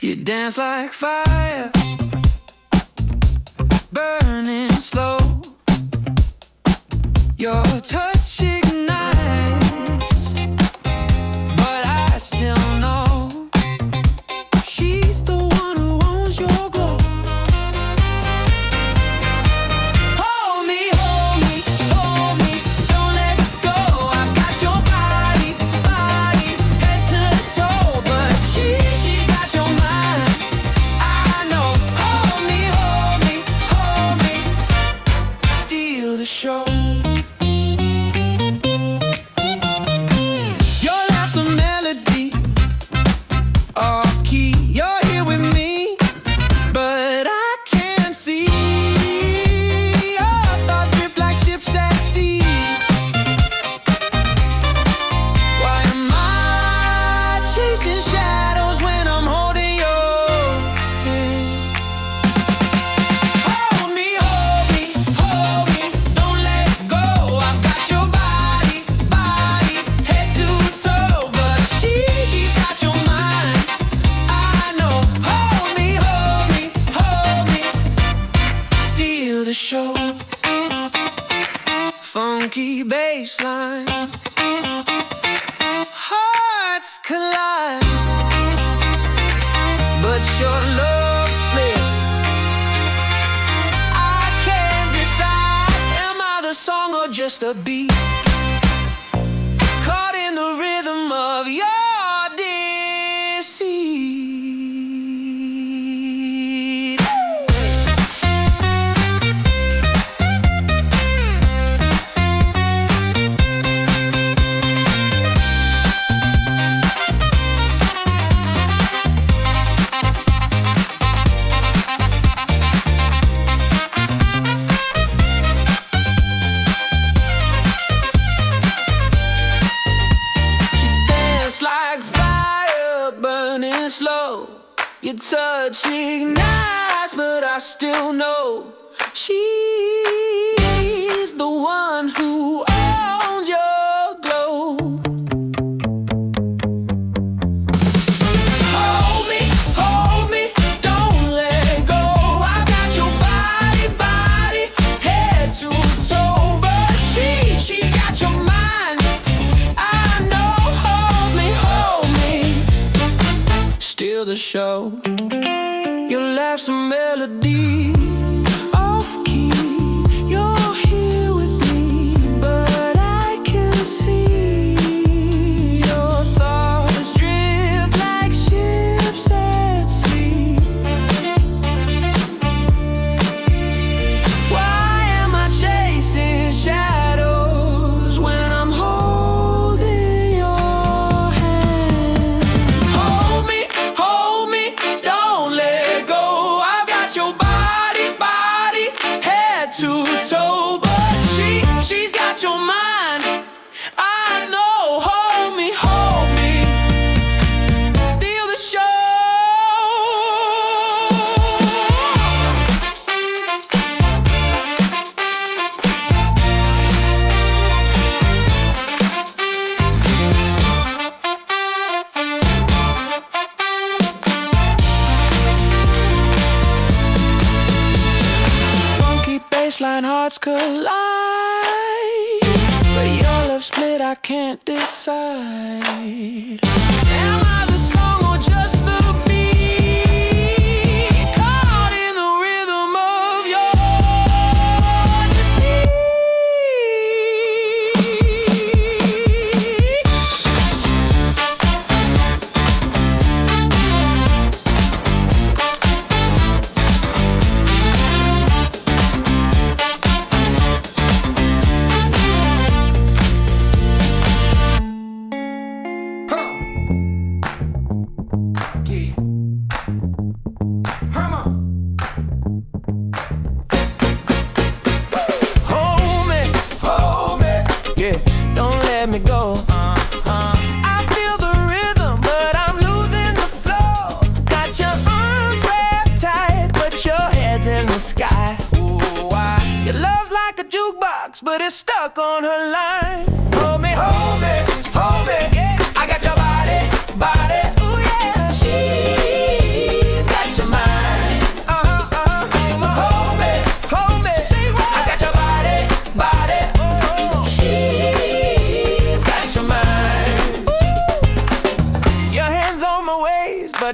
You dance like fire, burning slow. Your touch ignites, but I still know she's the one who owns your glow. Hold me, hold me, hold me, don't let go. I've got your body, body, head to toe, but she's got your mind. I know. Hold me, hold me, hold me, steal the show. Show. Funky bassline, hearts collide, but your love split. I can't decide, am I the song or just a beat? Caught in the rhythm of your deceit. Slow, your touch ignites, but I still know she's the one who owns your glow. Hold me, don't let go. I've got your body, body, head to toe, but she's got your mind. I know. Hold me, steal the show. Your laugh's a melody, off key. You're here with me, but I can see your thoughts drift like ships at sea. Why am I chasing shadows when I'm holding your hand? Hold me, don't let go. I've got your body, body, head to toe, but she's got your mind. I know. Hold me, steal the show. Baseline hearts collide, but your love split, I can't decide. Am I the song or just the beat? Caught in the rhythm of your deceit. Me go. I feel the rhythm, but I'm losing the flow. Got your arms wrapped tight, but your head's in the sky. Ooh, why? Your love's like a jukebox, but it's stuck on her line. Hold me, yeah. I got your body, body. Ooh yeah, she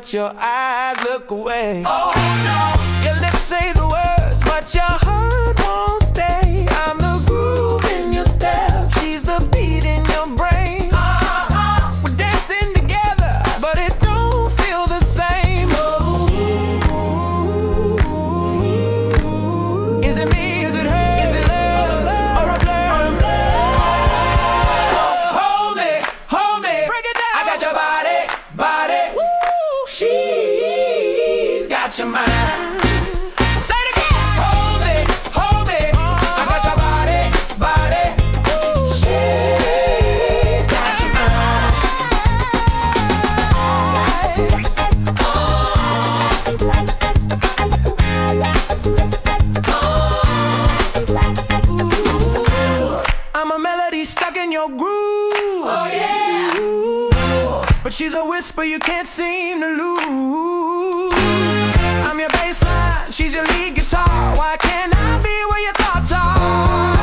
but your eyes look away. Oh no! Your lips say the words, but your heart won't stay. I'm the groove in your step, she's the beat in your brain. We're dancing together, but it don't feel the same. Is it me? Is it her? Is it love or a blur? Hold me, break it down. I got your body. Woo. She's got your mind. Say it again. Hold me. I got your body. She's got your mind. Ooh, I'm a melody stuck in your groove. Oh yeah. Ooh, but she's a whisper you can't seem to lose. I'm your bass line, she's your lead guitar. Why can't I be where your thoughts are?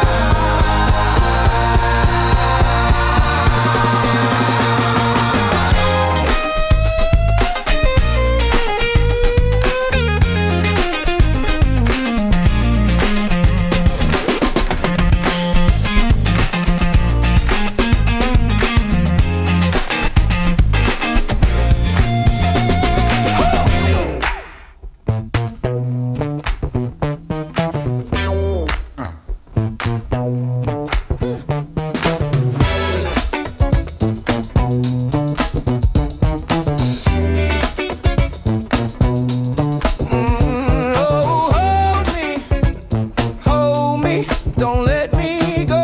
Don't let me go.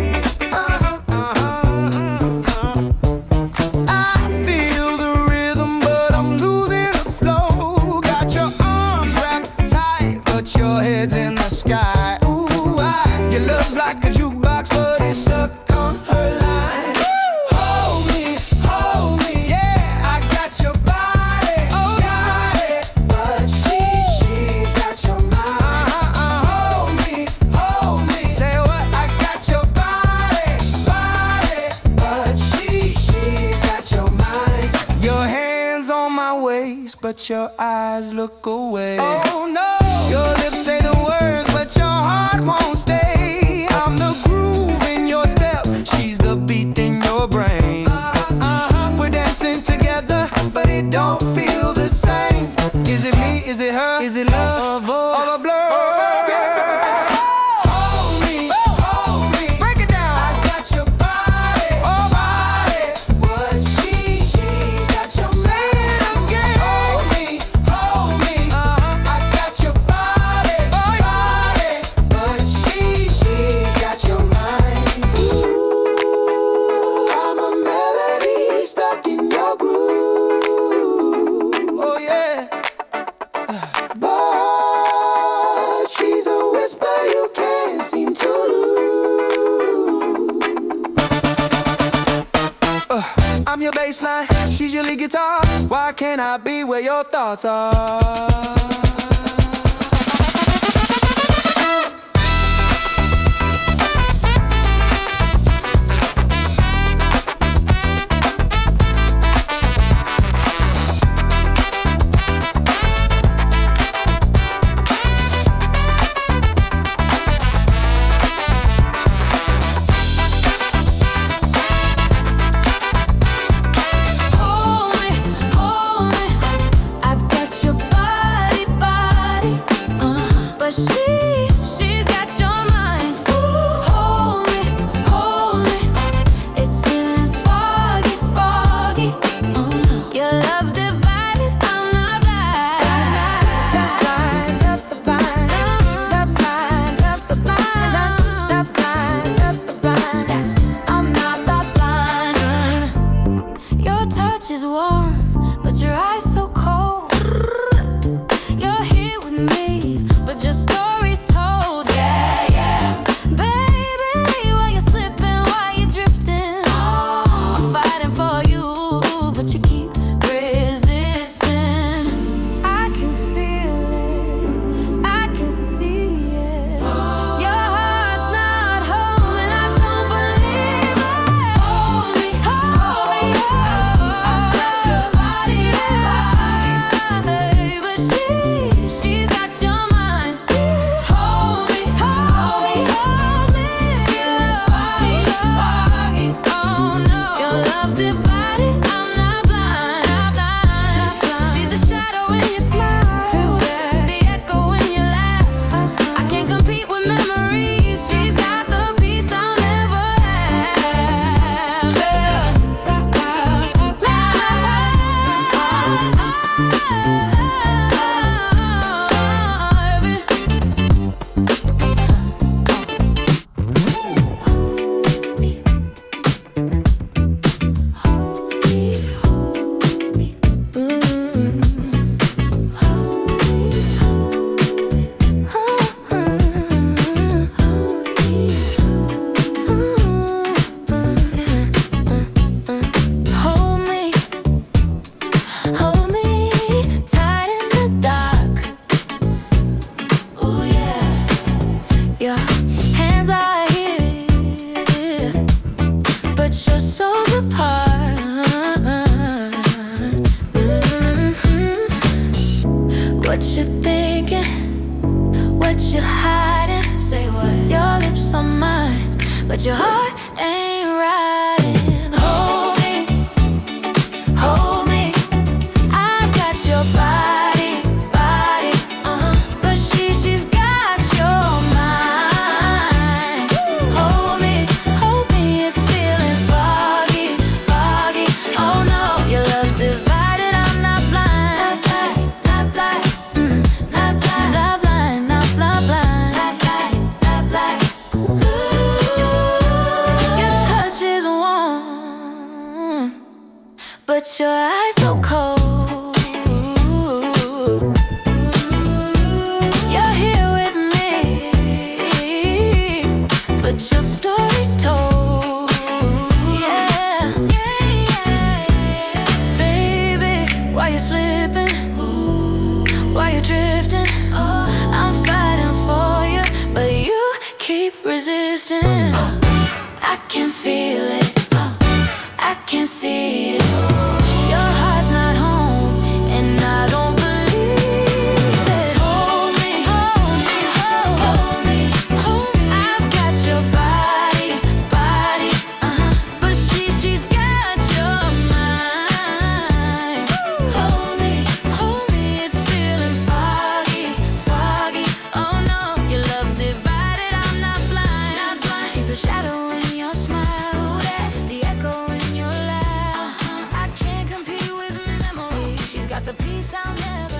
I feel the rhythm, but I'm losing the flow. Got your arms wrapped tight, but your head's in the sky. Ooh, your love's like a jukebox, but it's stuck on her line. Hold me, yeah, I got your body. Oh, got it, but she's got your mind. Hold me. Say what? I got your body, but she's got your mind. Your hands on my waist, but your eyes look away. Oh no! Your lips say the words, but your heart won't stay. I'm the groove in your step, she's the beat in your brain. We're dancing together, but it don't feel the same. Is it me? Is it her? Is it love or a blur? Hold me, break it down. I got your body, but she's got your mind. Say it again. Hold me, I got your body, but she's got your mind. Ooh, I'm a melody stuck in your groove. Oh yeah. But she's a whisper you can't seem to lose. I'm your bass line, she's your lead guitar. Why can't I be where your thoughts are? Hold me, I've got your body. What you thinking? What you hiding? Say what? Your lips on mine, but your heart ain't riding. Hold me, hold me. I've got your body, body, but she's got your mind. Hold me, it's feeling foggy, foggy. Oh no, your love's divided. I'm not blind, not blind, not blind, not blind, not blind, not blind, not blind. Your touch is warm, but your eyes so cold. You're here with me, but your story's told. Yeah, baby, why you slipping? Why you drifting? I'm fighting for you, but you keep resisting. I can feel it, I can see it. Your heart's not home, and I don't believe it. Hold me, hold me, hold me, hold me. I've got your body, body, but she's got your mind. Hold me, it's feeling foggy, foggy. Oh no, your love's divided. I'm not blind, not blind. She's a shadow in your smile, the echo in your laugh. I can't compete with memory. She's got the peace I'll never